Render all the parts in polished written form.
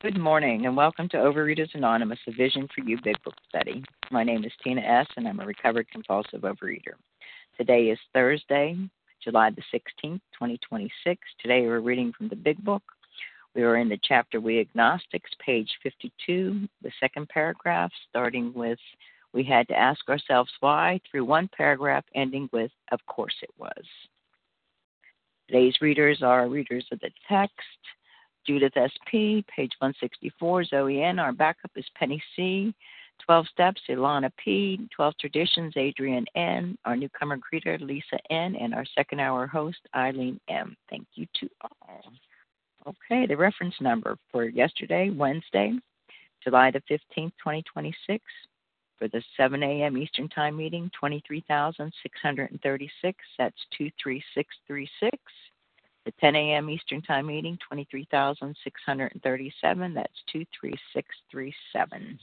Good morning, and welcome to Overeaters Anonymous, a Vision for You Big Book Study. My name is Tina S., and I'm a recovered compulsive overeater. Today is Thursday, July the 16th, 2026. Today we're reading from the Big Book. We are in the chapter We Agnostics, page 52, the second paragraph, starting with, we had to ask ourselves why, through one paragraph ending with, of course it was. Today's readers are readers of the text. Judith S.P., page 164, Zoe N. Our backup is Penny C. 12 Steps, Ilana P. 12 Traditions, Adrian N. Our newcomer greeter, Lisa N. And our second hour host, Eileen M. Thank you to all. Okay, the reference number for yesterday, Wednesday, July the 15th, 2026, for the 7 a.m. Eastern Time meeting, 23,636. That's 23636. The 10 a.m. Eastern Time meeting, 23,637. That's 23637.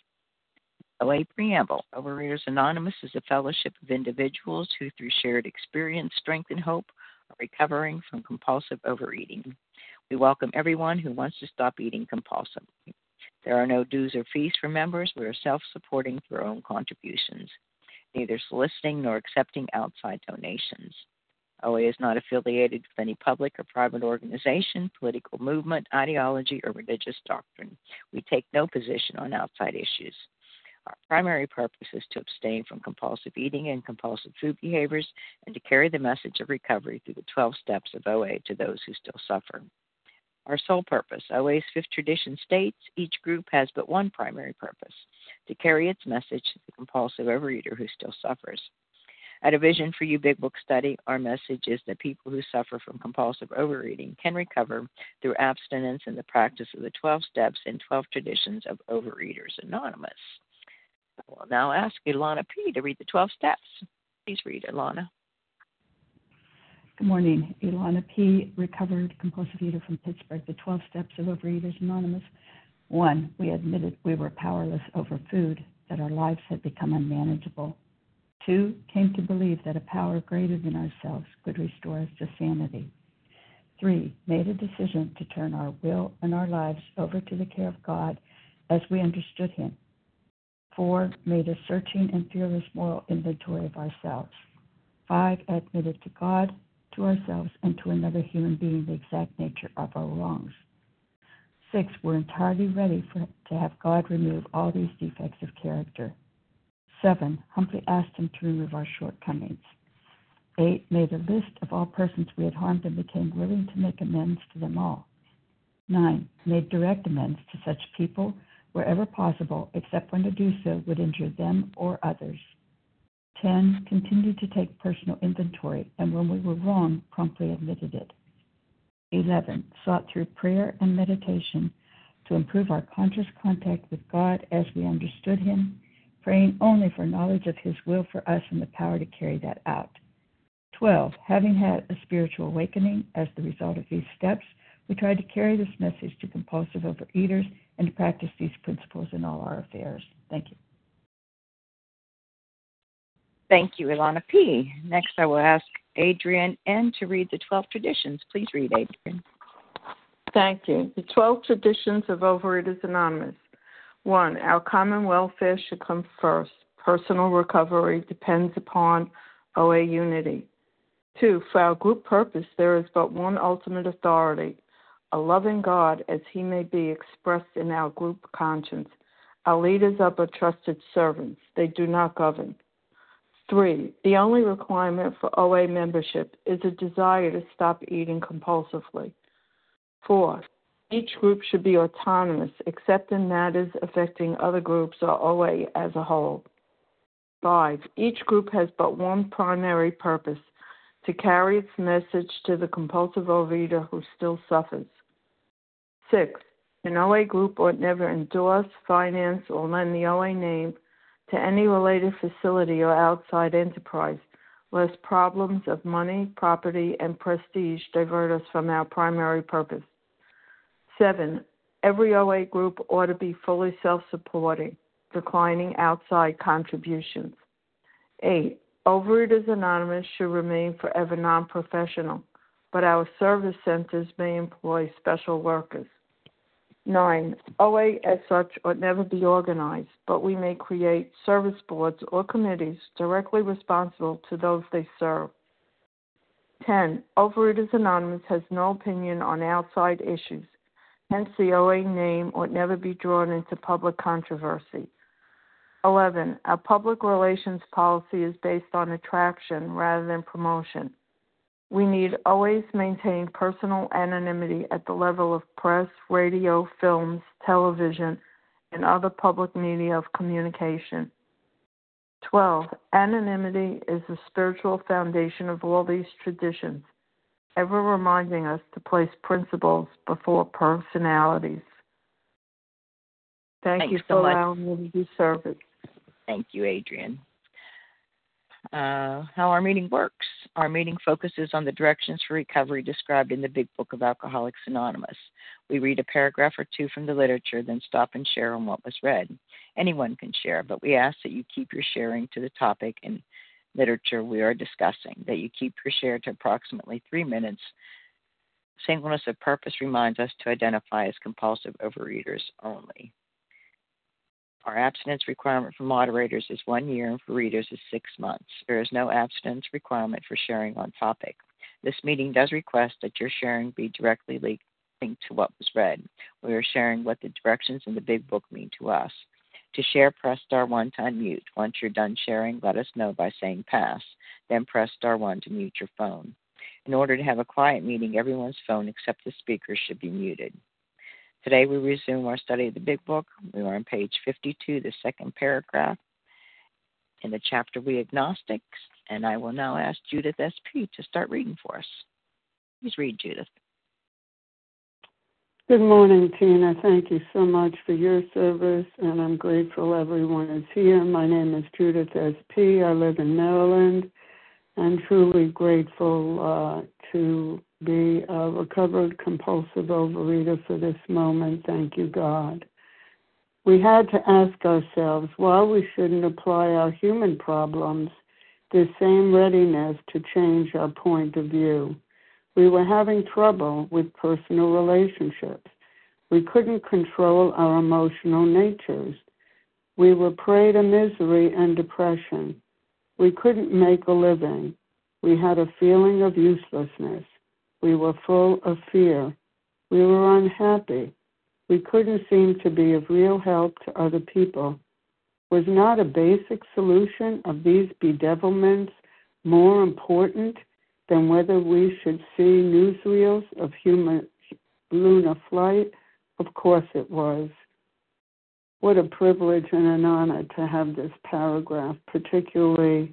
OA Preamble. Overeaters Anonymous is a fellowship of individuals who, through shared experience, strength, and hope, are recovering from compulsive overeating. We welcome everyone who wants to stop eating compulsively. There are no dues or fees for members. We are self-supporting through our own contributions, neither soliciting nor accepting outside donations. OA is not affiliated with any public or private organization, political movement, ideology, or religious doctrine. We take no position on outside issues. Our primary purpose is to abstain from compulsive eating and compulsive food behaviors and to carry the message of recovery through the 12 steps of OA to those who still suffer. Our sole purpose, OA's fifth tradition states, each group has but one primary purpose, to carry its message to the compulsive overeater who still suffers. At a Vision for You Big Book Study, our message is that people who suffer from compulsive overeating can recover through abstinence and the practice of the 12 steps and 12 traditions of Overeaters Anonymous. I will now ask Ilana P. to read the 12 steps. Please read, Ilana. Good morning. Ilana P., recovered compulsive eater from Pittsburgh. The 12 steps of Overeaters Anonymous. 1. We admitted we were powerless over food, that our lives had become unmanageable. 2. Came to believe that a power greater than ourselves could restore us to sanity. 3. Made a decision to turn our will and our lives over to the care of God as we understood Him. 4. Made a searching and fearless moral inventory of ourselves. 5. Admitted to God, to ourselves, and to another human being the exact nature of our wrongs. 6. We're entirely ready to have God remove all these defects of character. 7. Humbly asked Him to remove our shortcomings. 8. Made a list of all persons we had harmed and became willing to make amends to them all. 9. Made direct amends to such people wherever possible, except when to do so would injure them or others. 10. Continued to take personal inventory, and when we were wrong, promptly admitted it. 11. Sought through prayer and meditation to improve our conscious contact with God as we understood Him, praying only for knowledge of His will for us and the power to carry that out. 12. Having had a spiritual awakening as the result of these steps, we tried to carry this message to compulsive overeaters and to practice these principles in all our affairs. Thank you. Thank you, Ilana P. Next, I will ask Adrian N. to read the 12 traditions. Please read, Adrian. Thank you. The 12 traditions of Overeaters Anonymous. 1. Our common welfare should come first. Personal recovery depends upon OA unity. 2. For our group purpose, there is but one ultimate authority, a loving God as He may be expressed in our group conscience. Our leaders are but trusted servants. They do not govern. 3. The only requirement for OA membership is a desire to stop eating compulsively. 4. Each group should be autonomous except in matters affecting other groups or OA as a whole. 5. Each group has but one primary purpose, to carry its message to the compulsive overeater who still suffers. 6. An OA group ought never endorse, finance, or lend the OA name to any related facility or outside enterprise, lest problems of money, property, and prestige divert us from our primary purpose. 7. Every OA group ought to be fully self-supporting, declining outside contributions. 8. Overeaters Anonymous should remain forever non-professional, but our service centers may employ special workers. 9. OA as such ought never be organized, but we may create service boards or committees directly responsible to those they serve. 10. Overeaters Anonymous has no opinion on outside issues. Hence, the OA name ought never be drawn into public controversy. 11. Our public relations policy is based on attraction rather than promotion. We need always maintain personal anonymity at the level of press, radio, films, television, and other public media of communication. 12. Anonymity is the spiritual foundation of all these traditions, ever reminding us to place principles before personalities. Thank you for allowing me to do service. Thank you, Adrian. How our meeting works. Our meeting focuses on the directions for recovery described in the Big Book of Alcoholics Anonymous. We read a paragraph or two from the literature, then stop and share on what was read. Anyone can share, but we ask that you keep your sharing to the topic and literature we are discussing, that you keep your share to approximately 3 minutes. Singleness of purpose reminds us to identify as compulsive overeaters only. Our abstinence requirement for moderators is 1 year and for readers is 6 months. There is no abstinence requirement for sharing on topic. This meeting does request that your sharing be directly linked to what was read. We are sharing what the directions in the Big Book mean to us. To share, press *1 to unmute. Once you're done sharing, let us know by saying pass. Then press *1 to mute your phone. In order to have a quiet meeting, everyone's phone except the speaker should be muted. Today we resume our study of the Big Book. We are on page 52, the second paragraph, in the chapter We Agnostics, and I will now ask Judith S.P. to start reading for us. Please read, Judith. Good morning, Tina. Thank you so much for your service, and I'm grateful everyone is here. My name is Judith S.P. I live in Maryland. I'm truly grateful to be a recovered compulsive overeater for this moment. Thank you, God. We had to ask ourselves why we shouldn't apply our human problems the same readiness to change our point of view. We were having trouble with personal relationships. We couldn't control our emotional natures. We were prey to misery and depression. We couldn't make a living. We had a feeling of uselessness. We were full of fear. We were unhappy. We couldn't seem to be of real help to other people. Was not a basic solution of these bedevilments more important than whether we should see newsreels of human lunar flight? Of course it was. What a privilege and an honor to have this paragraph, particularly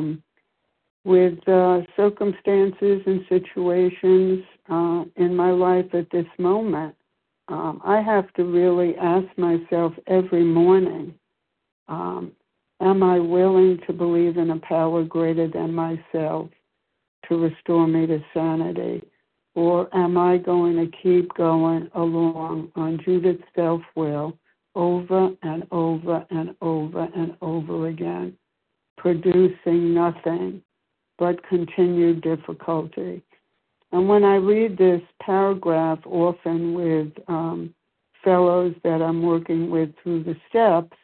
with circumstances and situations in my life at this moment. I have to really ask myself every morning, am I willing to believe in a power greater than myself to restore me to sanity? Or am I going to keep going along on Judith's self-will over and over and over and over again, producing nothing but continued difficulty? And when I read this paragraph, often with fellows that I'm working with through the steps,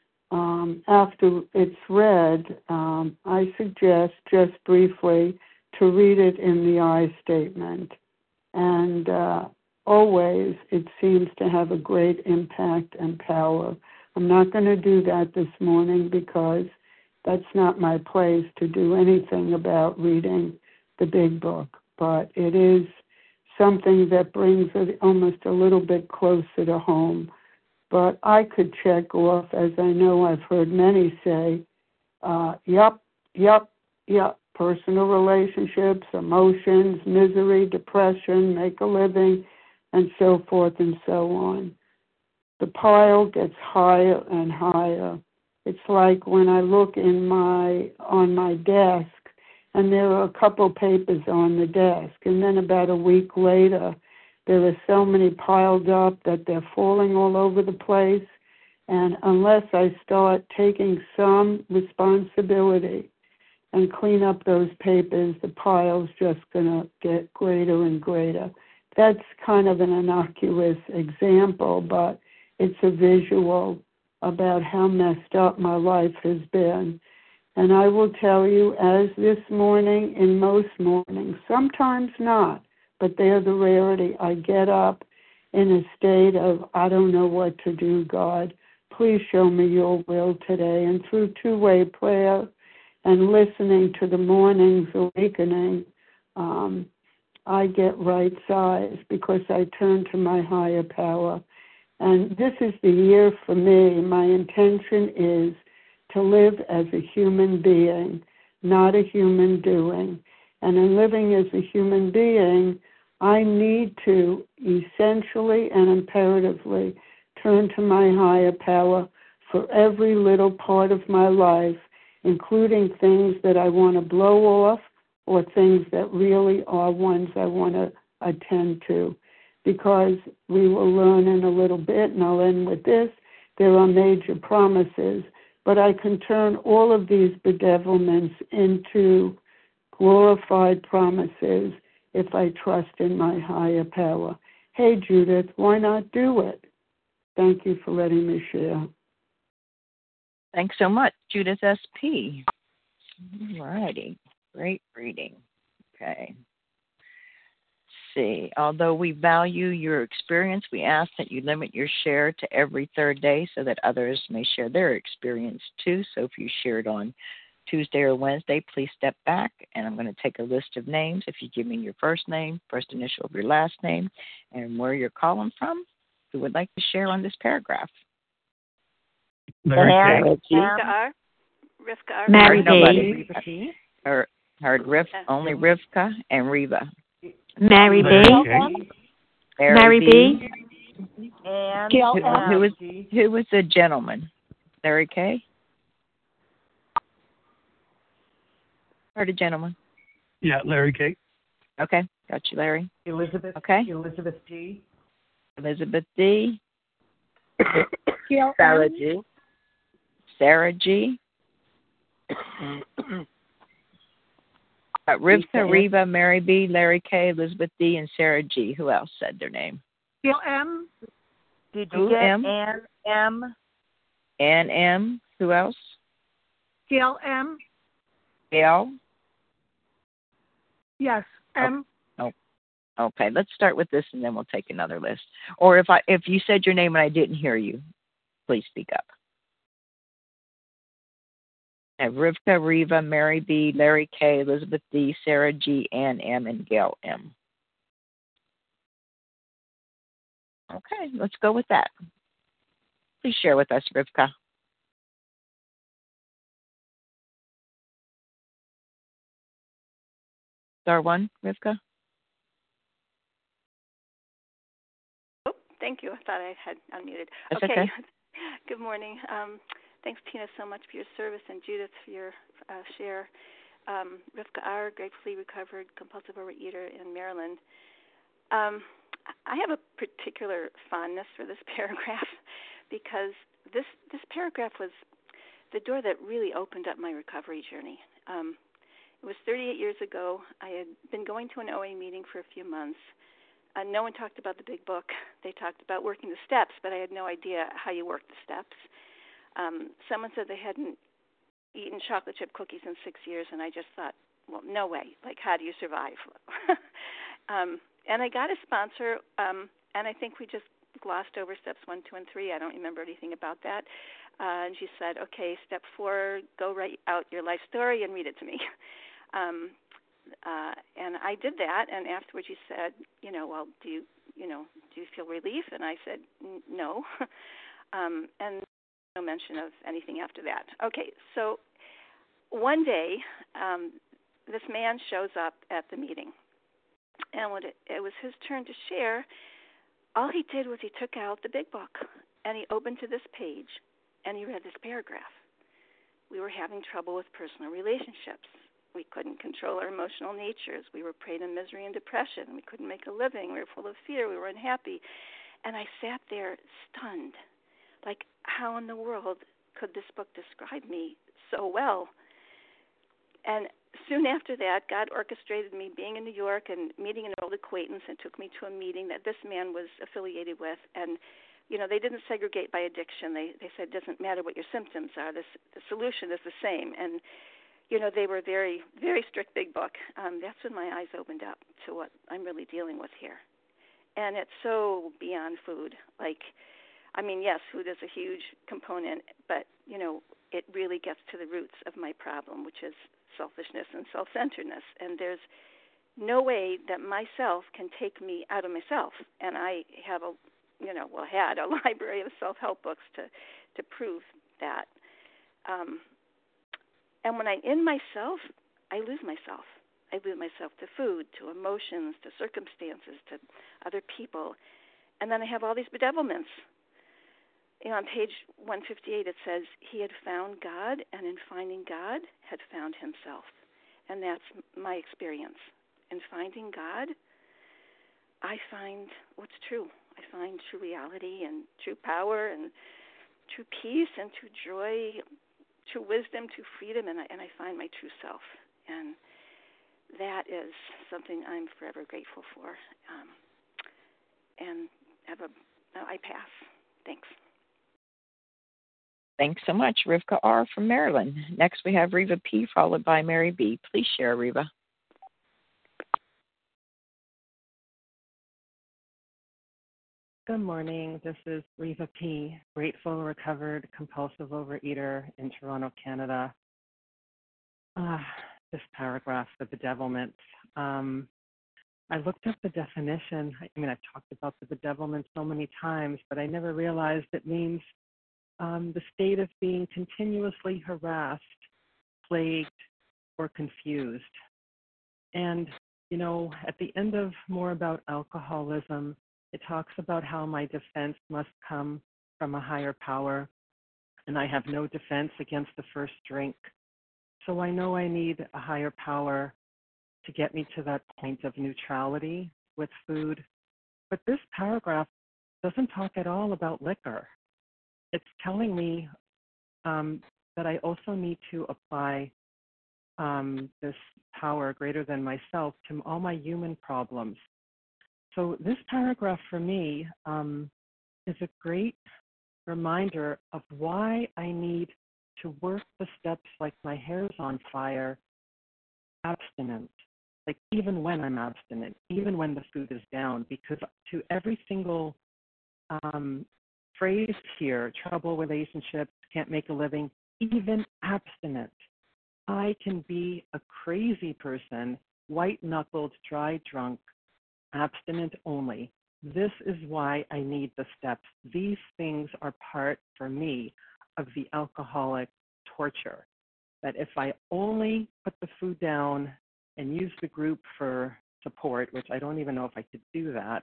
after it's read, I suggest just briefly to read it in the I statement. And always it seems to have a great impact and power. I'm not going to do that this morning because that's not my place to do anything about reading the Big Book. But it is something that brings it almost a little bit closer to home. But I could check off, as I know I've heard many say, yup, personal relationships, emotions, misery, depression, make a living, and so forth and so on. The pile gets higher and higher. It's like when I look on my desk, and there are a couple papers on the desk, and then about a week later, there are so many piled up that they're falling all over the place, and unless I start taking some responsibility and clean up those papers, the pile's just going to get greater and greater. that's kind of an innocuous example, but it's a visual about how messed up my life has been. And I will tell you, as this morning, in most mornings, sometimes not, but they're the rarity, I get up in a state of, I don't know what to do, God. Please show me your will today. And through two-way prayer and listening to the morning's awakening, I get right-sized because I turn to my higher power. And this is the year for me. My intention is to live as a human being, not a human doing. And in living as a human being, I need to essentially and imperatively turn to my higher power for every little part of my life, including things that I want to blow off or things that really are ones I want to attend to. Because we will learn in a little bit, and I'll end with this, there are major promises, but I can turn all of these bedevilments into glorified promises if I trust in my higher power. Hey, Judith, why not do it? Thank you for letting me share. Thanks so much, Judith S.P. All righty. Great reading. Okay. See, although we value your experience, we ask that you limit your share to every third day so that others may share their experience too. So if you shared on Tuesday or Wednesday, please step back, and I'm going to take a list of names. If you give me your first name, first initial of your last name, and where you're calling from, who would like to share on this paragraph? Rivka R. Mary B. Heard only Rivka and Reva. Mary B. Mary B. And who was the gentleman? Larry K. Heard a gentleman. Yeah, Larry K. Okay, got you, Larry. Elizabeth. Okay. Elizabeth D. Elizabeth D. Sarah G. Sarah G. Rivka, Reva, Mary B, Larry K, Elizabeth D, and Sarah G. Who else said their name? Gail M. Did you get Ann M? Ann M. Who else? Gail M. Gail. Yes, M. Oh. Okay. Let's start with this, and then we'll take another list. Or if you said your name and I didn't hear you, please speak up. Rivka, Reva, Mary B, Larry K, Elizabeth D, Sarah G, Ann M, and Gail M. Okay, let's go with that. Please share with us, Rivka. Star one, Rivka. Oh, thank you. I thought I had unmuted. That's okay. Good morning. Thanks, Tina, so much for your service, and Judith for your share. Rivka R., gratefully recovered compulsive overeater in Maryland. I have a particular fondness for this paragraph because this paragraph was the door that really opened up my recovery journey. It was 38 years ago. I had been going to an OA meeting for a few months. No one talked about the big book. They talked about working the steps, but I had no idea how you work the steps. Someone said they hadn't eaten chocolate chip cookies in 6 years, and I just thought, well, no way. Like, how do you survive? And I got a sponsor, and I think we just glossed over steps 1, 2, and 3. I don't remember anything about that. And she said, okay, step 4, go write out your life story and read it to me. And I did that, and afterwards she said, well, do you feel relief? And I said, no. And no mention of anything after that. Okay, so one day, this man shows up at the meeting, and when it was his turn to share, all he did was he took out the big book, and he opened to this page, and he read this paragraph. We were having trouble with personal relationships. We couldn't control our emotional natures. We were preyed in misery and depression. We couldn't make a living. We were full of fear. We were unhappy. And I sat there stunned. Like, how in the world could this book describe me so well? And soon after that, God orchestrated me being in New York and meeting an old acquaintance and took me to a meeting that this man was affiliated with. And, they didn't segregate by addiction. They said it doesn't matter what your symptoms are. The solution is the same. And, they were very, very strict big book. That's when my eyes opened up to what I'm really dealing with here. And it's so beyond food. Yes, food is a huge component, but, it really gets to the roots of my problem, which is selfishness and self-centeredness. And there's no way that myself can take me out of myself. And I have had a library of self-help books to prove that. And when I'm in myself, I lose myself. I lose myself to food, to emotions, to circumstances, to other people. And then I have all these bedevilments. On page 158 it says, he had found God, and in finding God, had found himself. And that's my experience. In finding God, I find what's true. I find true reality and true power and true peace and true joy, true wisdom, true freedom, and I find my true self. And that is something I'm forever grateful for. And I pass. Thanks. Thanks so much, Rivka R. from Maryland. Next, we have Reva P., followed by Mary B. Please share, Reva. Good morning. This is Reva P., grateful, recovered, compulsive overeater in Toronto, Canada. This paragraph, the bedevilment. I looked up the definition. I've talked about the bedevilment so many times, but I never realized it means the state of being continuously harassed, plagued, or confused. And, at the end of More About Alcoholism, it talks about how my defense must come from a higher power, and I have no defense against the first drink. So I know I need a higher power to get me to that point of neutrality with food. But this paragraph doesn't talk at all about liquor. It's telling me that I also need to apply this power greater than myself to all my human problems. So this paragraph for me is a great reminder of why I need to work the steps like my hair's on fire, abstinent, like even when I'm abstinent, even when the food is down, because to every single phrase here, trouble, relationships, can't make a living, even abstinent, I can be a crazy person, white-knuckled, dry drunk, abstinent only. This is why I need the steps. These things are part, for me, of the alcoholic torture. That if I only put the food down and use the group for support, which I don't even know if I could do that,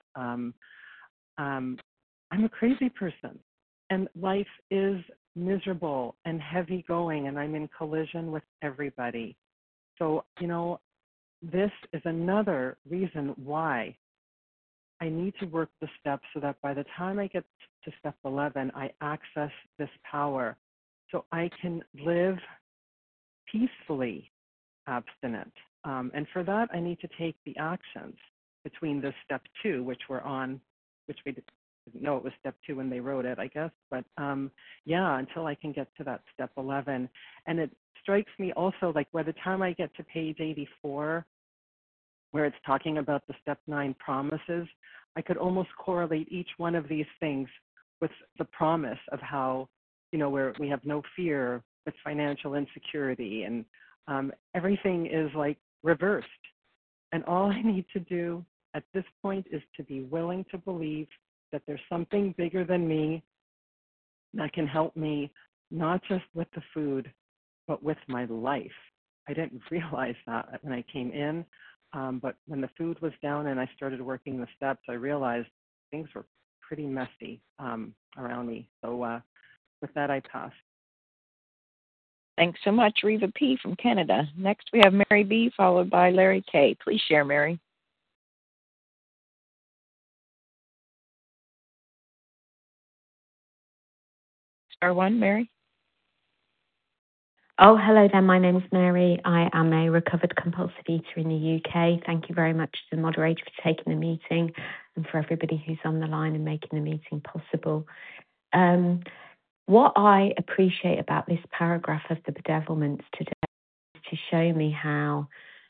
I'm a crazy person. And life is miserable and heavy going, and I'm in collision with everybody. So, this is another reason why I need to work the steps so that by the time I get to step 11, I access this power so I can live peacefully abstinent. And for that, I need to take the actions between this step 2, which we're on, which we didn't know it was step 2 when they wrote it, I guess. But until I can get to that step 11. And it strikes me also like by the time I get to page 84, where it's talking about the step 9 promises, I could almost correlate each one of these things with the promise of how, where we have no fear with financial insecurity, and everything is like reversed. And all I need to do at this point is to be willing to believe that there's something bigger than me that can help me, not just with the food, but with my life. I didn't realize that when I came in. But when the food was down and I started working the steps, I realized things were pretty messy around me. So with that, I pass. Thanks so much, Reva P. from Canada. Next, we have Mary B., followed by Larry K. Please share, Mary. Star 1, Mary. Oh, hello there. My name's Mary. I am a recovered compulsive eater in the UK. Thank you very much to the moderator for taking the meeting and for everybody who's on the line and making the meeting possible. What I appreciate about this paragraph of the bedevilments today is to show me how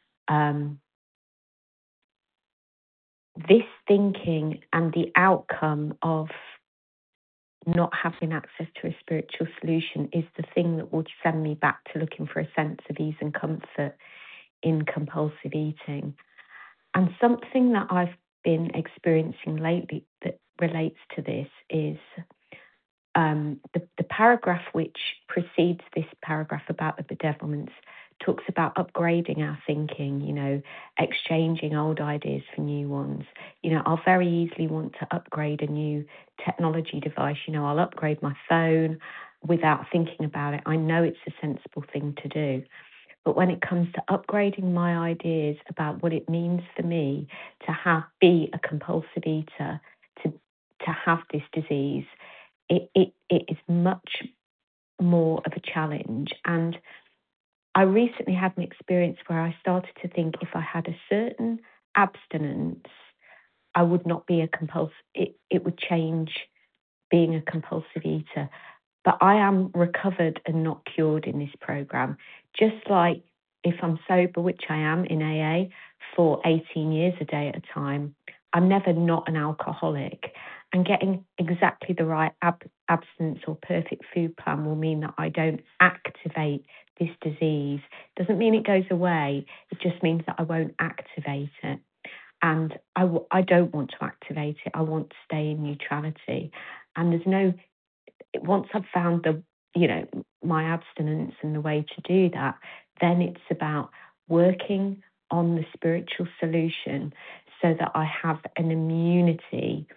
this thinking and the outcome of not having access to a spiritual solution is the thing that will send me back to looking for a sense of ease and comfort in compulsive eating. And something that I've been experiencing lately that relates to this is the paragraph which precedes this paragraph about the bedevilments talks about upgrading our thinking, exchanging old ideas for new ones. I'll very easily want to upgrade a new technology device. I'll upgrade my phone without thinking about it. I know it's a sensible thing to do. But when it comes to upgrading my ideas about what it means for me to be a compulsive eater, to have this disease, it is much more of a challenge. And I recently had an experience where I started to think if I had a certain abstinence, I would not be a compulsive. It would change being a compulsive eater. But I am recovered and not cured in this program. Just like if I'm sober, which I am in AA for 18 years a day at a time, I'm never not an alcoholic. And getting exactly the right abstinence or perfect food plan will mean that I don't activate this disease. Doesn't mean it goes away. It just means that I won't activate it. And I don't want to activate it. I want to stay in neutrality. And once I've found my abstinence and the way to do that, then it's about working on the spiritual solution so that I have an immunity.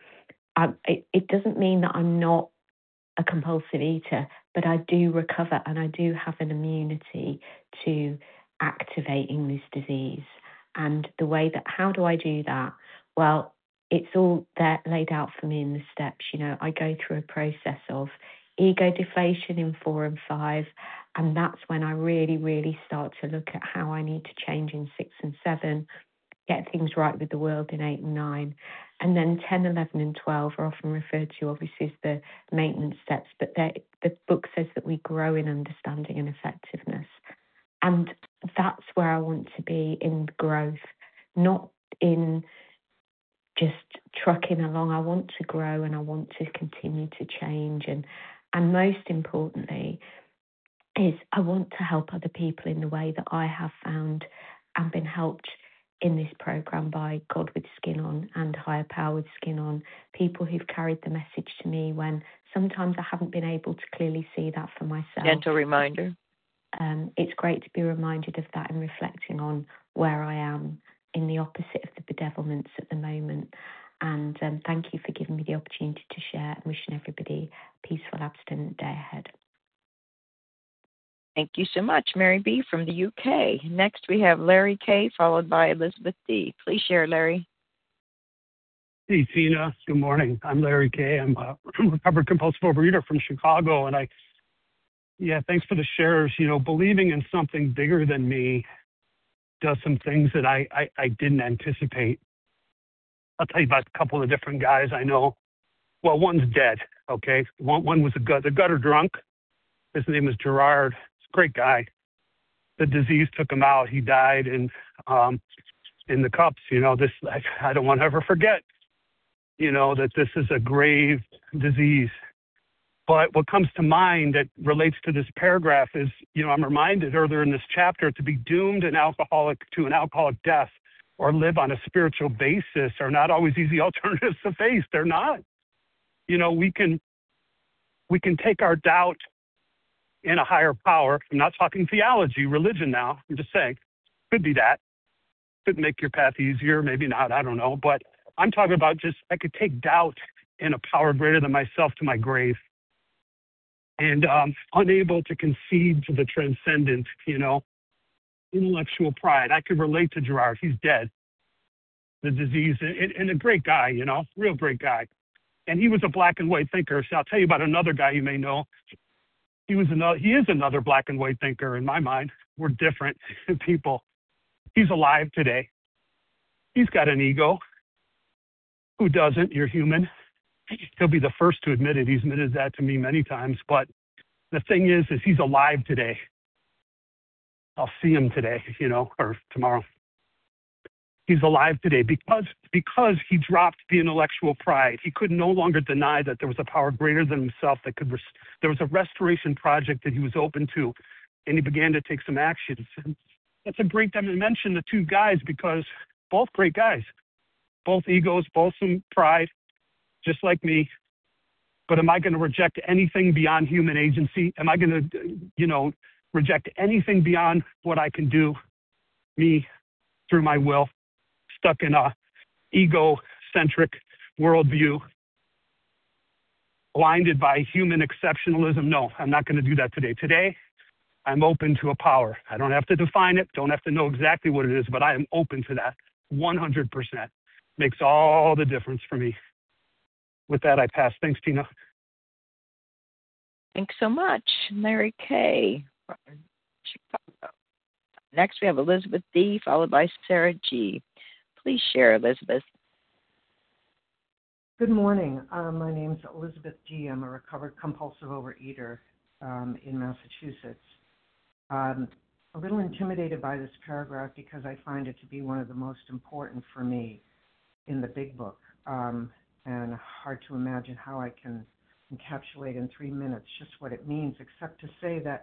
It doesn't mean that I'm not a compulsive eater, but I do recover and I do have an immunity to activating this disease. And how do I do that? Well, it's all there laid out for me in the steps. I go through a process of ego deflation in 4 and 5, and that's when I really, really start to look at how I need to change in 6 and 7, get things right with the world in 8 and 9. And then 10, 11 and 12 are often referred to obviously as the maintenance steps, but the book says that we grow in understanding and effectiveness. And that's where I want to be, in growth, not in just trucking along. I want to grow and I want to continue to change. And most importantly is I want to help other people in the way that I have found and been helped in this program by God with Skin On and Higher Power with Skin On, people who've carried the message to me when sometimes I haven't been able to clearly see that for myself. Gentle reminder. It's great to be reminded of that and reflecting on where I am in the opposite of the bedevilments at the moment. And thank you for giving me the opportunity to share, and wishing everybody a peaceful, abstinent day ahead. Thank you so much, Mary B. from the UK. Next, we have Larry K., followed by Elizabeth D. Please share, Larry. Hey, Tina. Good morning. I'm Larry K. I'm a recovered compulsive overeater from Chicago. And thanks for the shares. Believing in something bigger than me does some things that I didn't anticipate. I'll tell you about a couple of different guys I know. Well, one's dead, okay? One was the gutter drunk. His name was Gerard. Great guy. The disease took him out. He died in the cups. This I don't want to ever forget. That this is a grave disease. But what comes to mind that relates to this paragraph is, I'm reminded earlier in this chapter to be doomed to an alcoholic death or live on a spiritual basis are not always easy alternatives to face. They're not. We can take our doubt in a higher power. I'm not talking theology, religion now. I'm just saying, could be that. Could make your path easier, maybe not, I don't know. But I'm talking about I could take doubt in a power greater than myself to my grave. And unable to concede to the transcendent, intellectual pride. I could relate to Gerard. He's dead. The disease, and a great guy, real great guy. And he was a black and white thinker. So I'll tell you about another guy you may know. He is another black and white thinker in my mind. We're different people. He's alive today. He's got an ego. Who doesn't? You're human. He'll be the first to admit it. He's admitted that to me many times. But the thing is he's alive today. I'll see him today, or tomorrow. He's alive today because he dropped the intellectual pride. He could no longer deny that there was a power greater than himself there was a restoration project that he was open to, and he began to take some actions. And it's a great time to mention the two guys because both great guys, both egos, both some pride, just like me. But am I going to reject anything beyond human agency? Am I going to, reject anything beyond what I can do, me, through my will, stuck in a ego-centric worldview, blinded by human exceptionalism? No, I'm not going to do that today. Today, I'm open to a power. I don't have to define it, don't have to know exactly what it is, but I am open to that 100%. Makes all the difference for me. With that, I pass. Thanks, Tina. Thanks so much, Larry K. from Chicago. Next, we have Elizabeth D., followed by Sarah G. Please share, Elizabeth. Good morning. My name's Elizabeth G. I'm a recovered compulsive overeater in Massachusetts. A little intimidated by this paragraph because I find it to be one of the most important for me in the big book, and hard to imagine how I can encapsulate in 3 minutes just what it means, except to say that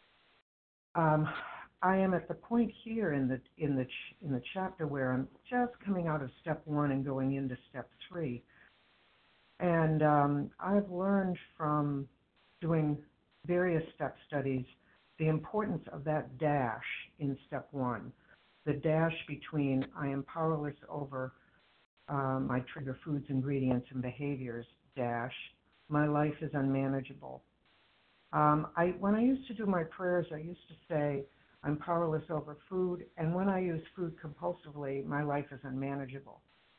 I am at the point here in the chapter where I'm just coming out of step 1 and going into step 3, and I've learned from doing various step studies the importance of that dash in step 1, the dash between I am powerless over my trigger foods, ingredients, and behaviors, dash, my life is unmanageable. When I used to do my prayers, I used to say, I'm powerless over food, and when I use food compulsively, my life is unmanageable.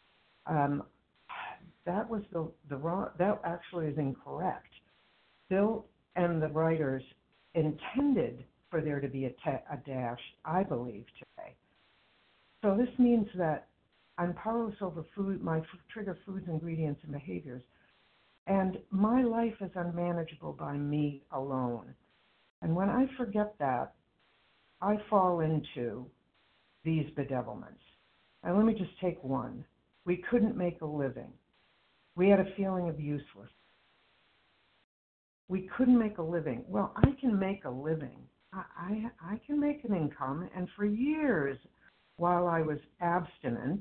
That was the wrong, that actually is incorrect. Bill and the writers intended for there to be a dash, I believe, today. So this means that I'm powerless over food, my trigger foods, ingredients, and behaviors. And my life is unmanageable by me alone. And when I forget that, I fall into these bedevilments. And let me just take one. We couldn't make a living. We had a feeling of useless. We couldn't make a living. Well, I can make a living. I can make an income. And for years, while I was abstinent,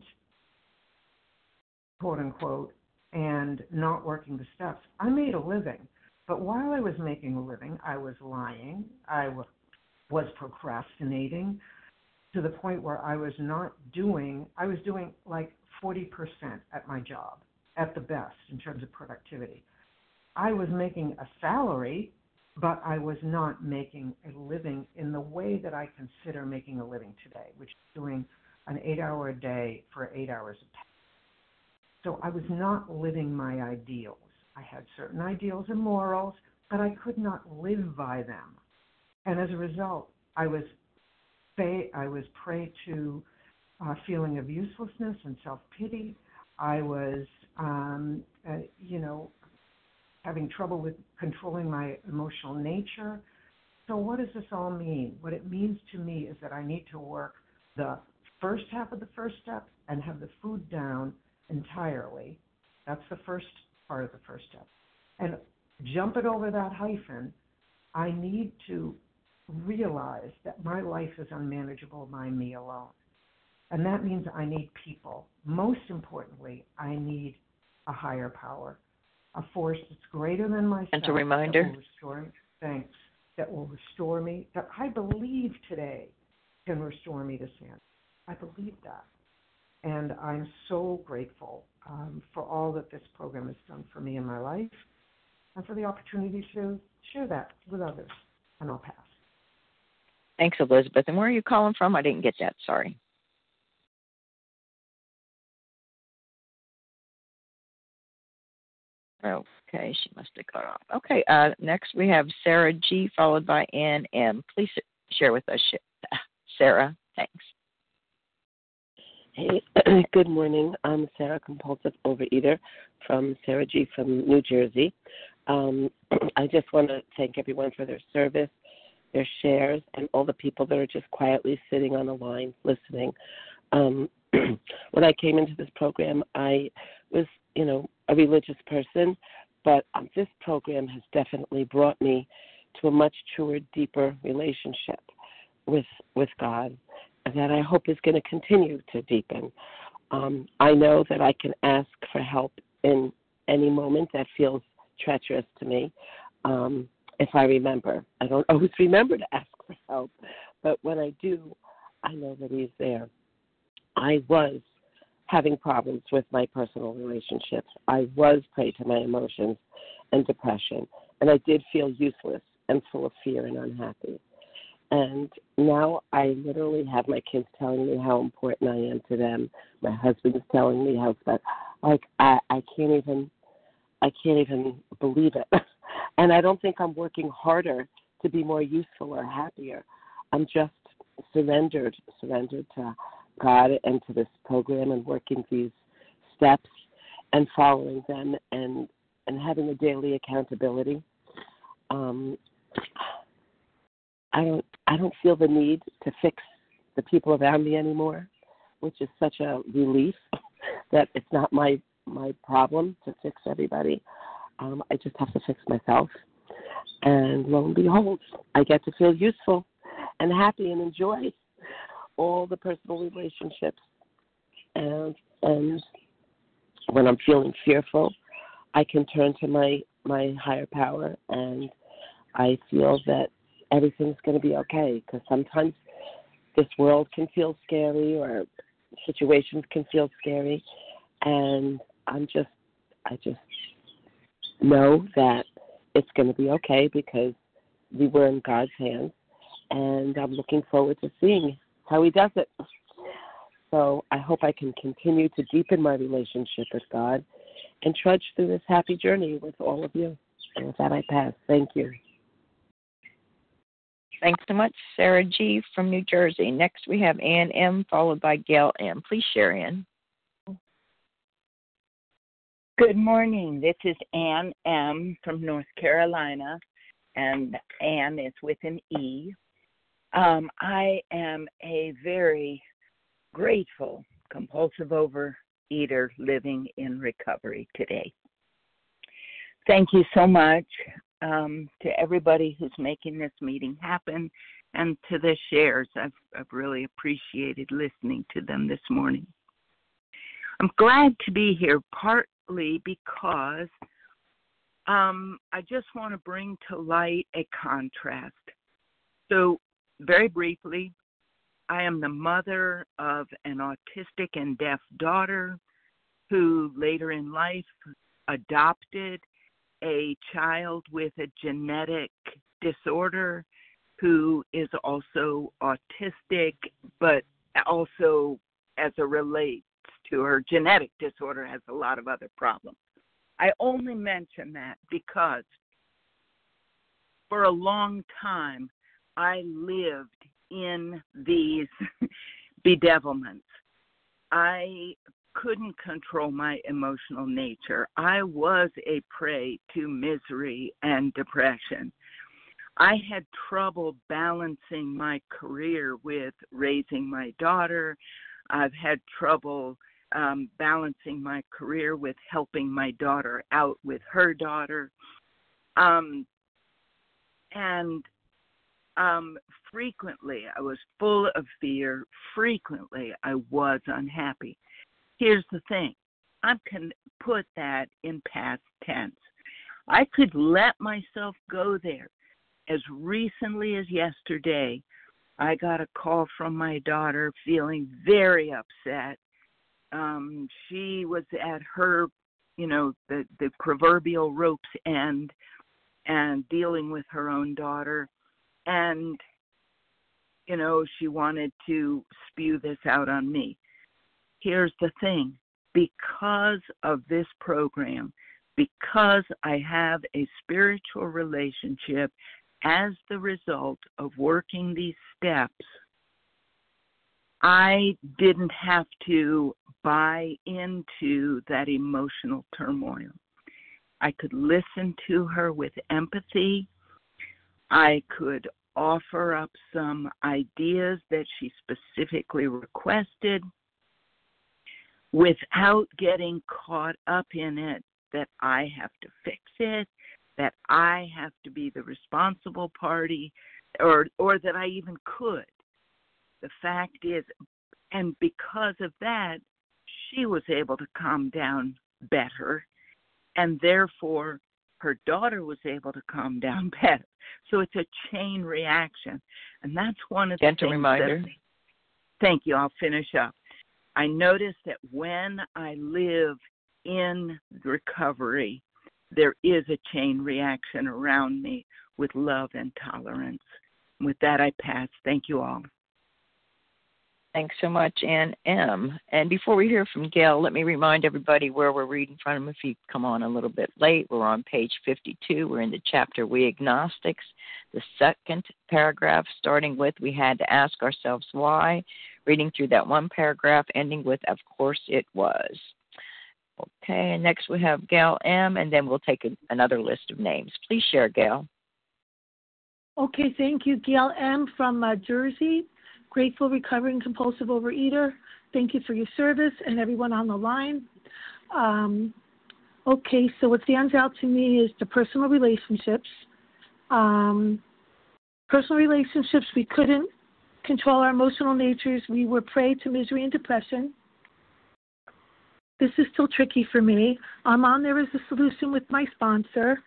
quote unquote, and not working the steps, I made a living. But while I was making a living, I was lying. I was procrastinating to the point where I was doing like 40% at my job, at the best in terms of productivity. I was making a salary, but I was not making a living in the way that I consider making a living today, which is doing an 8-hour a day for 8 hours a day. So I was not living my ideals. I had certain ideals and morals, but I could not live by them. And as a result, I was prey to a feeling of uselessness and self-pity. I was, having trouble with controlling my emotional nature. So what does this all mean? What it means to me is that I need to work the first half of the first step and have the food down entirely. That's the first part of the first step. And jump it over that hyphen, I need to realize that my life is unmanageable by me alone. And that means I need people. Most importantly, I need a higher power, a force that's greater than myself. And a reminder. That will restore me. Thanks. That will restore me. That I believe today can restore me to sanity. I believe that. And I'm so grateful for all that this program has done for me in my life and for the opportunity to share that with others. And I'll pass. Thanks, Elizabeth. And where are you calling from? I didn't get that. Sorry. Okay, she must have cut off. Okay, next we have Sarah G, followed by Ann M. Please share with us, Sarah. Thanks. Hey, good morning. I'm Sarah, compulsive overeater from Sarah G from New Jersey. I just want to thank everyone for their service, their shares, and all the people that are just quietly sitting on the line listening. When I came into this program, I was, a religious person, but this program has definitely brought me to a much truer, deeper relationship with God that I hope is going to continue to deepen. I know that I can ask for help in any moment that feels treacherous to me. If I remember, I don't always remember to ask for help, but when I do, I know that He's there. I was having problems with my personal relationships. I was prey to my emotions and depression, and I did feel useless and full of fear and unhappy. And now I literally have my kids telling me how important I am to them. My husband is telling me how I can't even believe it. And I don't think I'm working harder to be more useful or happier. I'm just surrendered to God and to this program and working these steps and following them and having a daily accountability. I don't feel the need to fix the people around me anymore, which is such a relief that it's not my problem to fix everybody. I just have to fix myself. And lo and behold, I get to feel useful and happy and enjoy all the personal relationships. And when I'm feeling fearful, I can turn to my higher power, and I feel that everything's going to be okay, because sometimes this world can feel scary or situations can feel scary, and I just know that it's going to be okay because we were in God's hands, and I'm looking forward to seeing how He does it. So I hope I can continue to deepen my relationship with God and trudge through this happy journey with all of you. And with that, I pass. Thank you. Thanks so much, Sarah G. from New Jersey. Next, we have Ann M., followed by Gail M. Please share, Ann. Good morning. This is Ann M. from North Carolina, and Ann is with an E. I am a very grateful compulsive overeater living in recovery today. Thank you so much to everybody who's making this meeting happen, and to the shares. I've really appreciated listening to them this morning. I'm glad to be here partly because I just want to bring to light a contrast. So very briefly, I am the mother of an autistic and deaf daughter who later in life adopted a child with a genetic disorder who is also autistic, but also as it relates to her genetic disorder has a lot of other problems. I only mention that because for a long time I lived in these bedevilments. I couldn't control my emotional nature. I was a prey to misery and depression. I had trouble balancing my career with raising my daughter. I've had trouble balancing my career with helping my daughter out with her daughter. Frequently, I was full of fear. Frequently, I was unhappy. Here's the thing. I can put that in past tense. I could let myself go there. As recently as yesterday, I got a call from my daughter feeling very upset. She was at her, the proverbial rope's end and dealing with her own daughter. And, she wanted to spew this out on me. Here's the thing. Because of this program, because I have a spiritual relationship as the result of working these steps, I didn't have to buy into that emotional turmoil. I could listen to her with empathy. I could offer up some ideas that she specifically requested without getting caught up in it, that I have to fix it, that I have to be the responsible party, or that I even could. The fact is, and because of that, she was able to calm down better, and therefore her daughter was able to calm down better. So it's a chain reaction, and that's one of the Gentle things reminder. Thank you. I'll finish up. I noticed that when I live in recovery, there is a chain reaction around me with love and tolerance. With that, I pass. Thank you all. Thanks so much, Ann M. And before we hear from Gail, let me remind everybody where we're reading from. If you come on a little bit late, we're on page 52. We're in the chapter We Agnostics, the second paragraph, starting with We Had to Ask Ourselves Why, reading through that one paragraph, ending with Of Course It Was. Okay, and next we have Gail M., and then we'll take another list of names. Please share, Gail. Okay, thank you. Gail M. from Jersey, grateful, recovering compulsive overeater. Thank you for your service and everyone on the line. Okay, so what stands out to me is the personal relationships. Personal relationships, we couldn't control our emotional natures. We were prey to misery and depression. This is still tricky for me. I'm on there as a solution with my sponsor.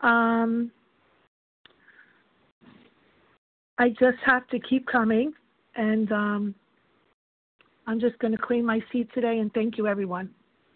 I just have to keep coming, and I'm just going to claim my seat today, and thank you, everyone.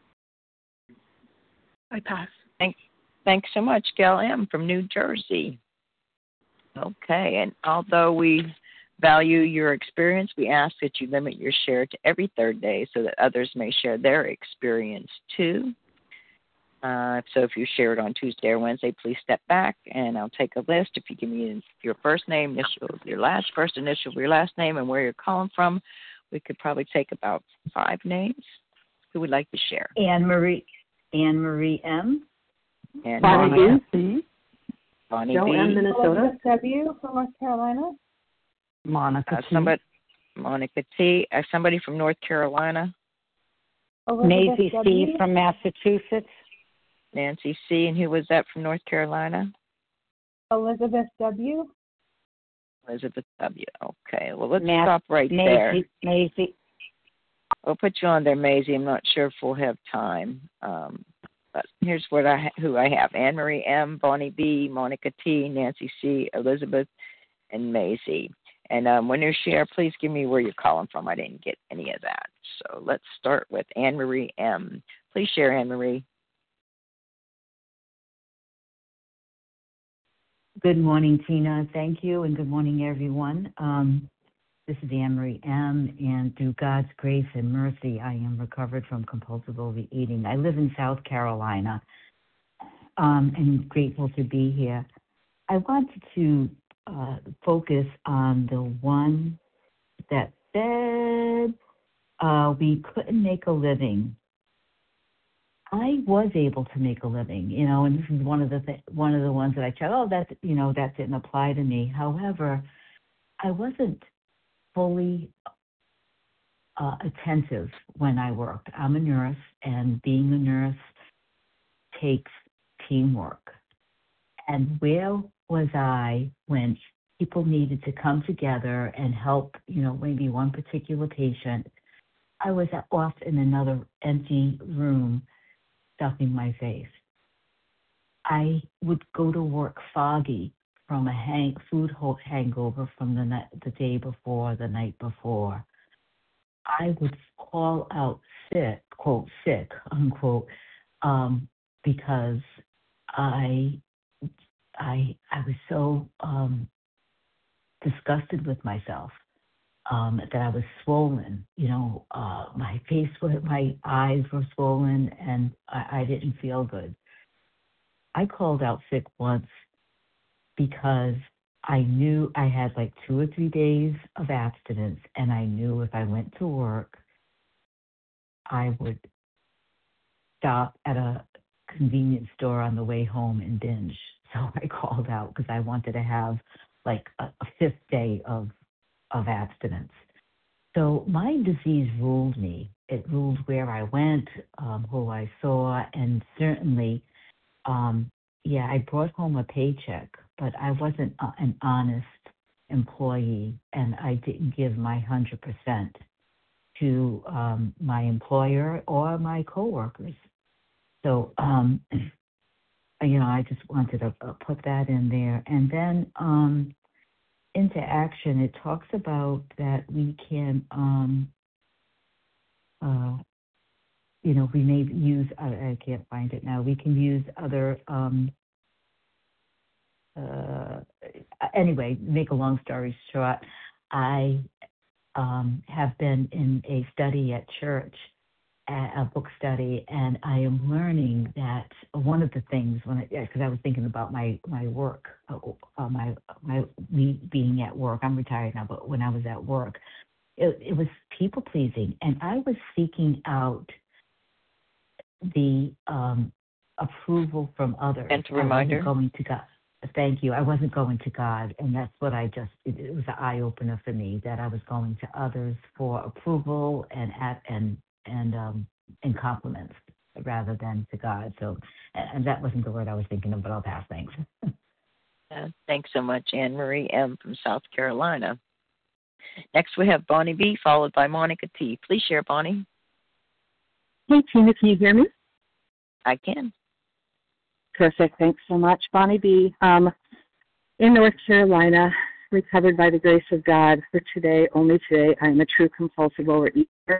I pass. Thanks so much, Gail M. from New Jersey. Okay, and although we value your experience, we ask that you limit your share to every third day so that others may share their experience too. So if you share it on Tuesday or Wednesday, please step back and I'll take a list. If you give me your first name, initial of your first initial of your last name, and where you're calling from, we could probably take about 5 names. Who would like to share? Anne Marie M. And Bonnie B. Bonnie Joe B. M. Minnesota. W. from North Carolina. Monica T. Monica T. Somebody from North Carolina. Maisie C. from Massachusetts. Nancy C. And who was that from North Carolina? Elizabeth W. Elizabeth W. Okay. Well, let's stop right Maisie, there. Maisie. We'll put you on there, Maisie. I'm not sure if we'll have time. But here's who I have. Anne Marie M., Bonnie B., Monica T., Nancy C., Elizabeth, and Maisie. And when you share, please give me where you're calling from. I didn't get any of that. So let's start with Anne Marie M. Please share, Anne Marie. Good morning, Tina. Thank you, and good morning, everyone. This is Anne Marie M., and through God's grace and mercy, I am recovered from compulsive overeating. I live in South Carolina, and grateful to be here. I wanted to focus on the one that said we couldn't make a living. I was able to make a living, and this is one of the ones that I tried. Oh, that didn't apply to me. However, I wasn't fully attentive when I worked. I'm a nurse, and being a nurse takes teamwork. And where was I when people needed to come together and help, maybe one particular patient? I was off in another empty room, stuffing my face. I would go to work foggy from a food hangover from the day before, the night before. I would call out sick, quote, sick, unquote, because I was so disgusted with myself that I was swollen. My eyes were swollen, and I didn't feel good. I called out sick once because I knew I had like 2 or 3 days of abstinence, and I knew if I went to work, I would stop at a convenience store on the way home and binge. So I called out because I wanted to have like a 5th day of abstinence. So my disease ruled me. It ruled where I went, who I saw, and certainly, I brought home a paycheck, but I wasn't an honest employee, and I didn't give my 100% to my employer or my coworkers. So, I just wanted to put that in there. And then into action, it talks about that we can, we may use, I can't find it now, we can use other, anyway, make a long story short, I have been in a study at church, a book study, and I am learning that one of the things because I was thinking about my work, me being at work. I'm retired now, but when I was at work, it was people pleasing, and I was seeking out the approval from others. And a reminder. I wasn't going to God. Thank you. I wasn't going to God, and that's what it was an eye opener for me that I was going to others for approval and compliments rather than to God. So, and that wasn't the word I was thinking of, but I'll pass. Thanks. Thanks so much, Anne Marie M. from South Carolina. Next, we have Bonnie B., followed by Monica T. Please share, Bonnie. Hey, Tina, can you hear me? I can. Perfect. Thanks so much. Bonnie B. In North Carolina, recovered by the grace of God for today, only today. I am a true compulsive overeater.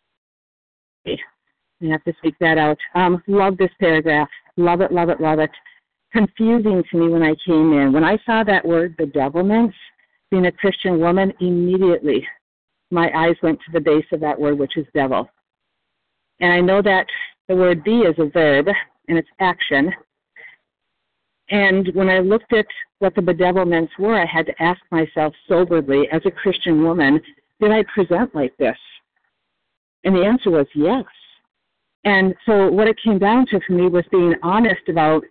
I have to speak that out. Love this paragraph. Love it, love it, love it. Confusing to me when I came in. When I saw that word, bedevilments, being a Christian woman, immediately my eyes went to the base of that word, which is devil. And I know that the word be is a verb, and it's action. And when I looked at what the bedevilments were, I had to ask myself soberly, as a Christian woman, did I present like this? And the answer was yes. And so what it came down to for me was being honest about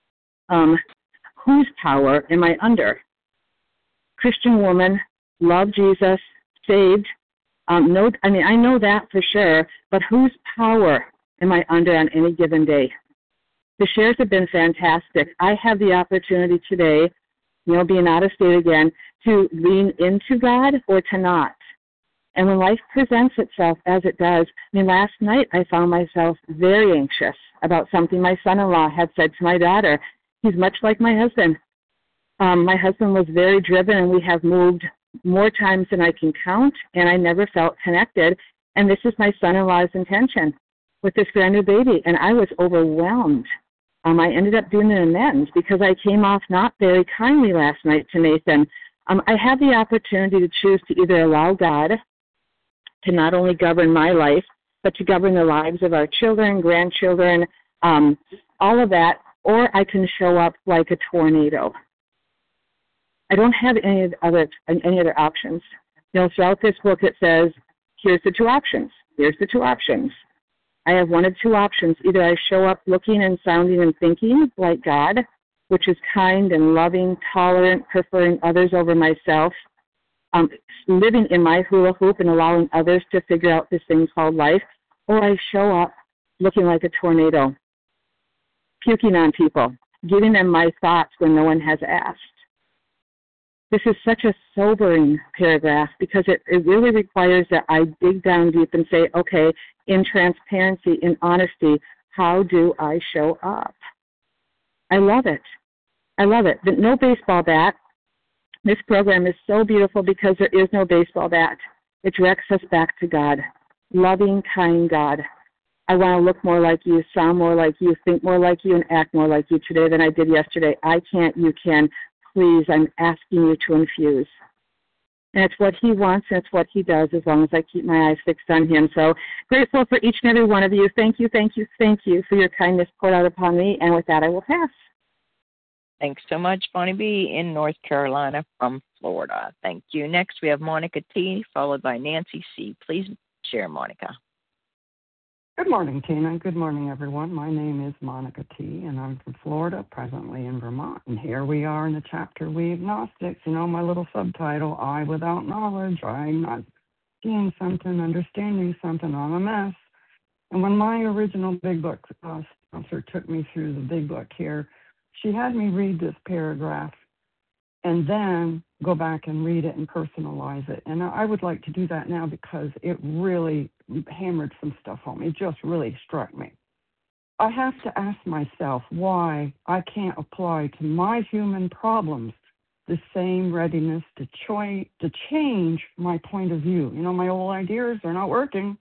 whose power am I under? Christian woman, love Jesus, saved. I know that for sure, but whose power am I under on any given day? The shares have been fantastic. I have the opportunity today, being out of state again, to lean into God or to not. And when life presents itself as it does, last night I found myself very anxious about something my son-in-law had said to my daughter. He's much like my husband. My husband was very driven, and we have moved more times than I can count, and I never felt connected. And this is my son-in-law's intention with this brand new baby, and I was overwhelmed. I ended up doing an amends because I came off not very kindly last night to Nathan. I have the opportunity to choose to either allow God to not only govern my life, but to govern the lives of our children, grandchildren, all of that, or I can show up like a tornado. I don't have any other options. Throughout this book it says, here's the 2 options. Here's the 2 options. I have one of 2 options. Either I show up looking and sounding and thinking like God, which is kind and loving, tolerant, preferring others over myself, living in my hula hoop and allowing others to figure out this thing called life, or I show up looking like a tornado, puking on people, giving them my thoughts when no one has asked. This is such a sobering paragraph because it really requires that I dig down deep and say, okay, in transparency, in honesty, how do I show up? I love it. I love it. But no baseball bat. This program is so beautiful because there is no baseball bat. It directs us back to God, loving, kind God. I want to look more like you, sound more like you, think more like you, and act more like you today than I did yesterday. I can't, you can. Please, I'm asking you to infuse. And it's what he wants, and it's what he does as long as I keep my eyes fixed on him. So grateful for each and every one of you. Thank you, thank you, thank you for your kindness poured out upon me. And with that, I will pass. Thanks so much, Bonnie B. in North Carolina from Florida. Thank you. Next, we have Monica T., followed by Nancy C. Please share, Monica. Good morning, Tina. Good morning, everyone. My name is Monica T., and I'm from Florida, presently in Vermont. And here we are in the chapter, We Agnostics. You know, my little subtitle, I Without Knowledge. I'm not seeing something, understanding something. I'm a mess. And when my original Big Book sponsor took me through the Big Book here, she had me read this paragraph and then go back and read it and personalize it. And I would like to do that now because it really hammered some stuff home. It just really struck me. I have to ask myself why I can't apply to my human problems the same readiness to change my point of view. You know, my old ideas, they're not working.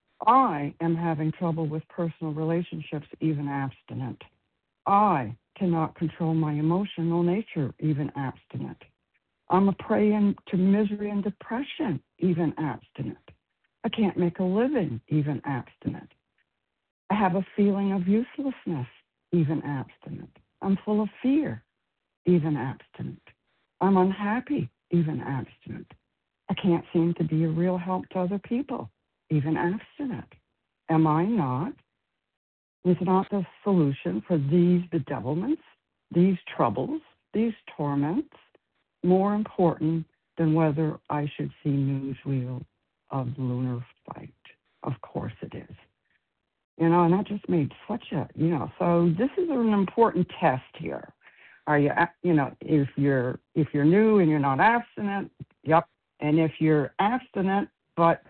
I am having trouble with personal relationships, even abstinent. I cannot control my emotional nature, even abstinent. I'm a prey to misery and depression, even abstinent. I can't make a living, even abstinent. I have a feeling of uselessness, even abstinent. I'm full of fear, even abstinent. I'm unhappy, even abstinent. I can't seem to be a real help to other people, even abstinent. Am I not? Is not the solution for these bedevilments, these troubles, these torments, more important than whether I should see newsreel of lunar fight? Of course it is. You know, and that just made such a, so this is an important test here. Are you, if you're new and you're not abstinent, yep. And if you're abstinent, but,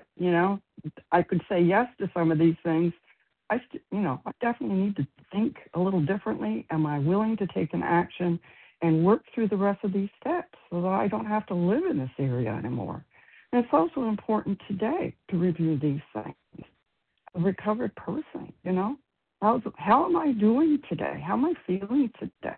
I could say yes to some of these things, I definitely need to think a little differently. Am I willing to take an action and work through the rest of these steps so that I don't have to live in this area anymore? And it's also important today to review these things. A recovered person, how am I doing today? How am I feeling today?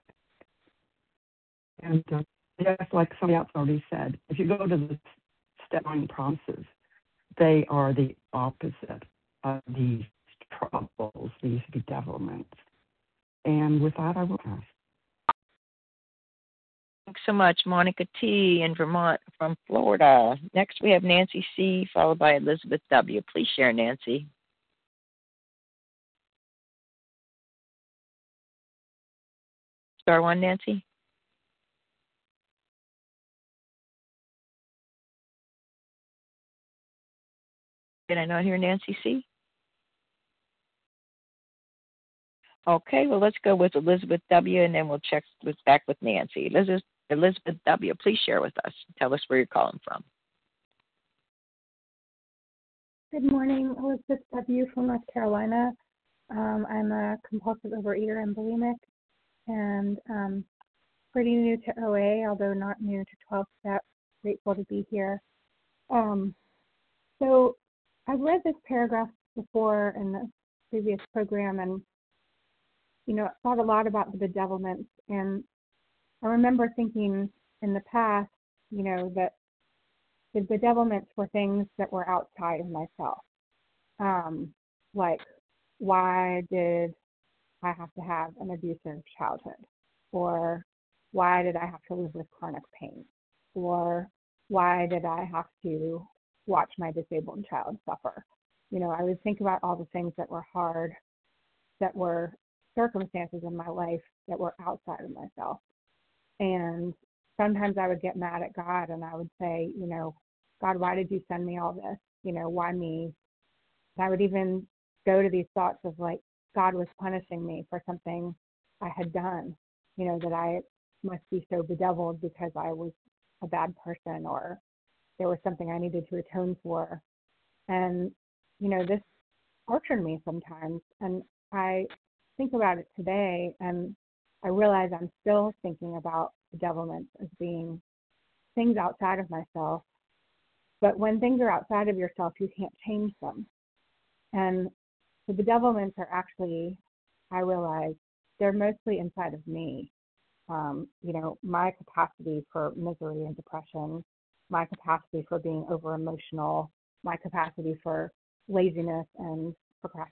And yes, like somebody else already said, if you go to the step 9 promises, they are the opposite of these troubles, these bedevilments. And with that, I will pass. Thanks so much, Monica T. in Vermont from Florida. Next, we have Nancy C., followed by Elizabeth W. Please share, Nancy. Star 1, Nancy. Did I not hear Nancy C.? Okay, well, let's go with Elizabeth W., and then we'll check back with Nancy. Elizabeth W., please share with us. Tell us where you're calling from. Good morning, Elizabeth W. from North Carolina. I'm a compulsive overeater and bulimic, and pretty new to OA, although not new to 12 steps. Grateful to be here. So I've read this paragraph before in the previous program, and thought a lot about the bedevilments. And I remember thinking in the past, that the bedevilments were things that were outside of myself. Like, why did I have to have an abusive childhood? Or why did I have to live with chronic pain? Or why did I have to watch my disabled child suffer? I would think about all the things that were hard, that were circumstances in my life that were outside of myself. And sometimes I would get mad at God and I would say, God, why did you send me all this? Why me? And I would even go to these thoughts of like, God was punishing me for something I had done, that I must be so bedeviled because I was a bad person, or there was something I needed to atone for. And, this tortured me sometimes. And I think about it today, and I realize I'm still thinking about bedevilments as being things outside of myself. But when things are outside of yourself, you can't change them. And the bedevilments are actually, I realize, they're mostly inside of me. My capacity for misery and depression, my capacity for being over emotional, my capacity for laziness and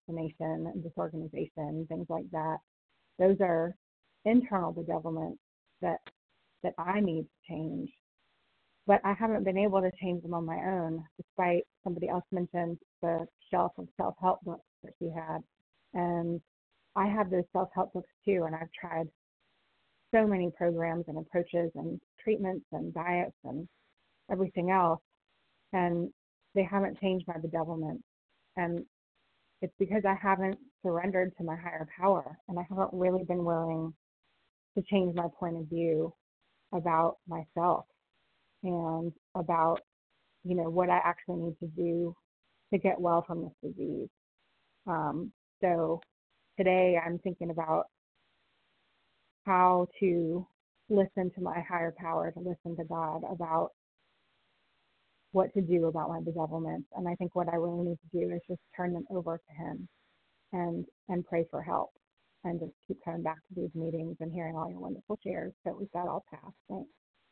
procrastination and disorganization, things like that. Those are internal bedevilments. that I need to change. But I haven't been able to change them on my own, despite somebody else mentioned the shelf of self-help books that she had. And I have those self-help books too, and I've tried so many programs and approaches and treatments and diets and everything else, and they haven't changed my bedevilment. And it's because I haven't surrendered to my higher power, and I haven't really been willing to change my point of view about myself and about, what I actually need to do to get well from this disease. So today I'm thinking about how to listen to my higher power, to listen to God about what to do about my bedevilments. And I think what I really need to do is just turn them over to Him and pray for help, and just keep coming back to these meetings and hearing all your wonderful shares. So we've got all passed. Thanks.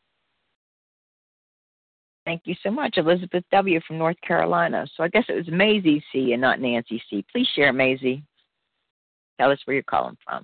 Thank you so much, Elizabeth W. from North Carolina. So I guess it was Maisie C. and not Nancy C. Please share, Maisie. Tell us where you're calling from.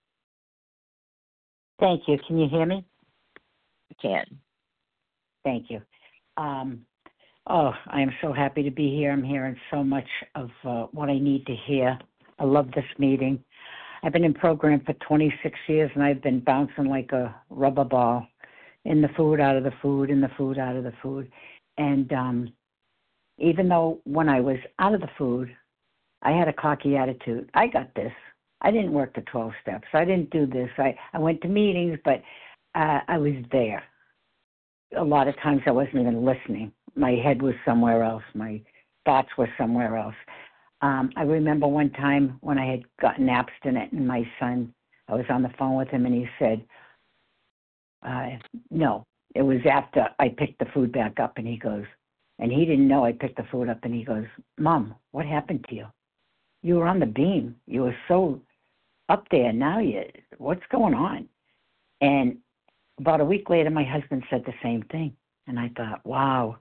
Thank you. Can you hear me? I can. Thank you. I am so happy to be here. I'm hearing so much of what I need to hear. I love this meeting. I've been in program for 26 years, and I've been bouncing like a rubber ball, in the food, out of the food, in the food, out of the food. And even though when I was out of the food, I had a cocky attitude. I got this. I didn't work the 12 steps. I didn't do this. I went to meetings, but I was there. A lot of times I wasn't even listening. My head was somewhere else. My thoughts were somewhere else. I remember one time when I had gotten abstinent, and my son, I was on the phone with him, and he said, no, it was after I picked the food back up, and he goes, and he didn't know I picked the food up, and he goes, Mom, what happened to you? You were on the beam. You were so up there. Now what's going on? And about a week later, my husband said the same thing. And I thought, wow.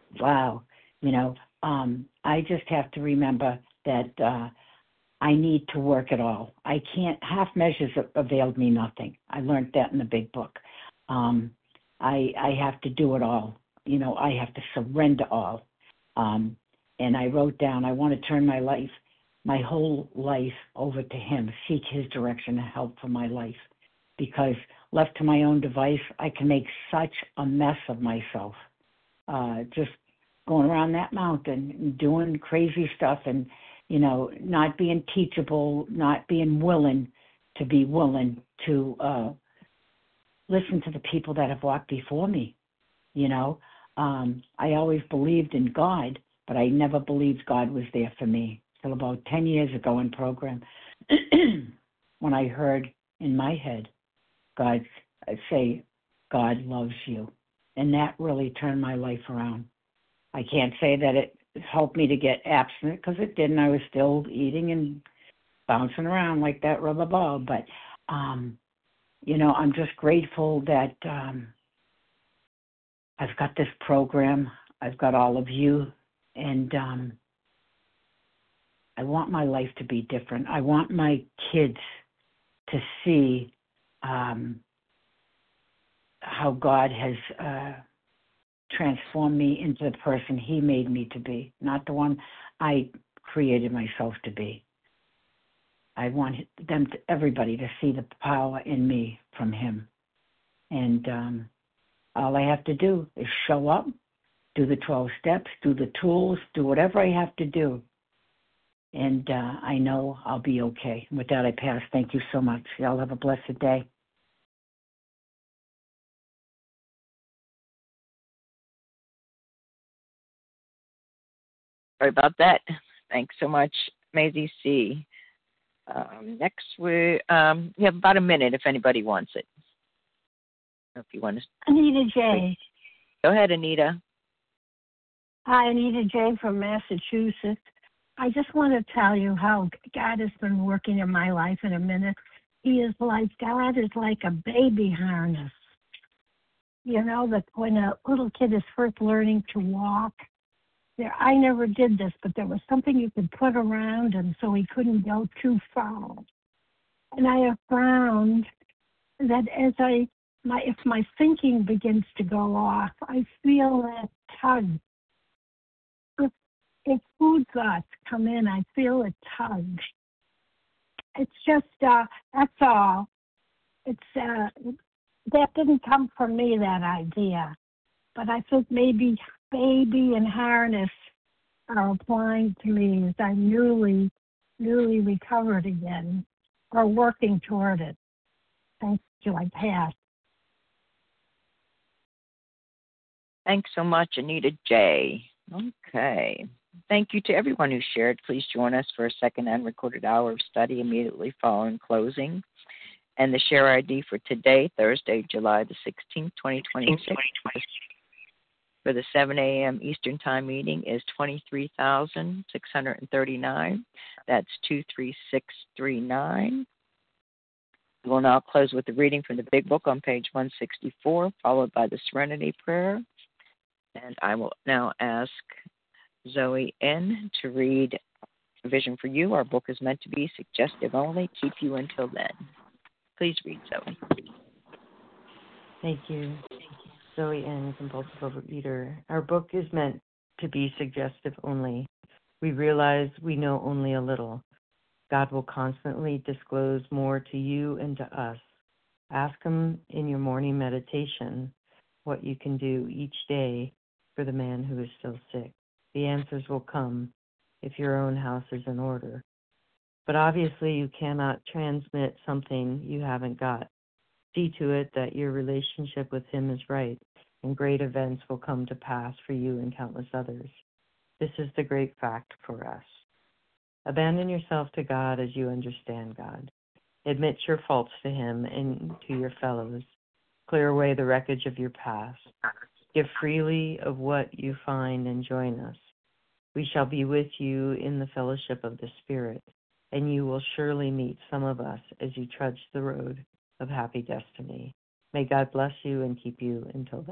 I just have to remember that I need to work it all. I can't, half measures availed me nothing. I learned that in the big book. I have to do it all. I have to surrender all. And I wrote down, I want to turn my whole life over to Him, seek His direction and help for my life. Because left to my own device, I can make such a mess of myself. Just going around that mountain, doing crazy stuff, and, not being teachable, not being willing to listen to the people that have walked before me. I always believed in God, but I never believed God was there for me till about 10 years ago in program when I heard in my head God say, God loves you. And that really turned my life around. I can't say that it helped me to get abstinent, because it didn't. I was still eating and bouncing around like that rubber ball. But, I'm just grateful that I've got this program. I've got all of you. And I want my life to be different. I want my kids to see how God has transformed me into the person He made me to be, not the one I created myself to be. I want everybody to see the power in me from Him. And all I have to do is show up, do the 12 steps, do the tools, do whatever I have to do. And I know I'll be okay. With that, I pass. Thank you so much. Y'all have a blessed day. Sorry about that. Thanks so much, Maisie C. Next, we have about a minute if anybody wants it. If you want to. Anita J. Go ahead, Anita. Hi, Anita J. from Massachusetts. I just want to tell you how God has been working in my life in a minute. God is like a baby harness. That when a little kid is first learning to walk, I never did this, but there was something you could put around him so he couldn't go too far. And I have found that as I if my thinking begins to go off, I feel that tug. If food thoughts come in, I feel a tug. It's just that's all. It's that didn't come from me, that idea, but I think maybe baby and harness are applying to me as I'm newly recovered again, or working toward it. Thank you. I pass. Thanks so much, Anita J. Okay. Thank you to everyone who shared. Please join us for a second unrecorded hour of study immediately following closing. And the share ID for today, Thursday, July the 16th, 2026, for the 7 a.m. Eastern Time meeting is 23,639. That's 23639. We will now close with the reading from the Big Book on page 164, followed by the Serenity Prayer. And I will now ask Zoe N. to read Vision for You. Our book is meant to be suggestive only. Keep you until then. Please read, Zoe. Thank you. Zoe N., compulsive overeater. Our book is meant to be suggestive only. We realize we know only a little. God will constantly disclose more to you and to us. Ask Him in your morning meditation what you can do each day for the man who is still sick. The answers will come if your own house is in order. But obviously you cannot transmit something you haven't got. See to it that your relationship with Him is right, and great events will come to pass for you and countless others. This is the great fact for us. Abandon yourself to God as you understand God. Admit your faults to Him and to your fellows. Clear away the wreckage of your past. Give freely of what you find and join us. We shall be with you in the fellowship of the Spirit, and you will surely meet some of us as you trudge the road of happy destiny. May God bless you and keep you until then.